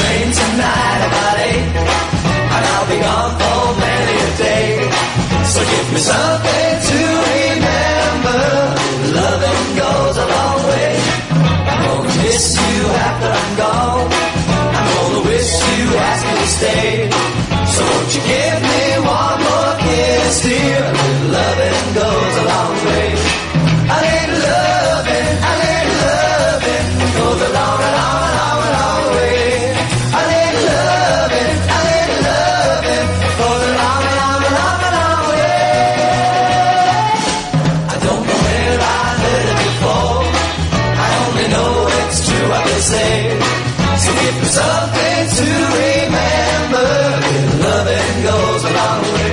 train tonight about 8, and I'll be gone for many a day. So give me something to remember. Loving goes a long way. I'm gonna miss you after I'm gone. I'm gonna wish you ask me to stay. So won't you give me one more kiss, dear? A little loving goes a long way. A little loving goes a long, long, long, long way. A little loving goes a long, long, long, long way. I don't know where I heard it before. I only know it's true what they say. So give me something to remember. Little loving goes a long way.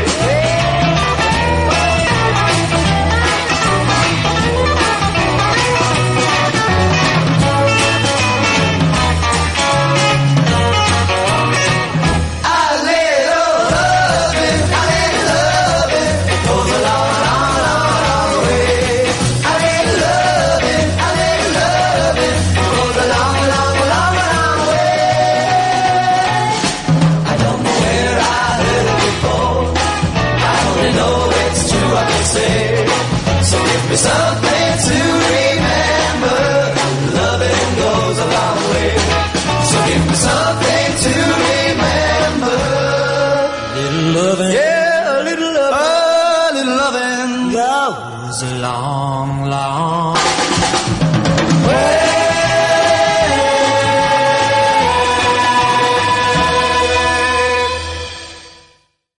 So give me something to remember. Loving goes a long way. So give me something to remember. Little loving, yeah, a little loving goes a long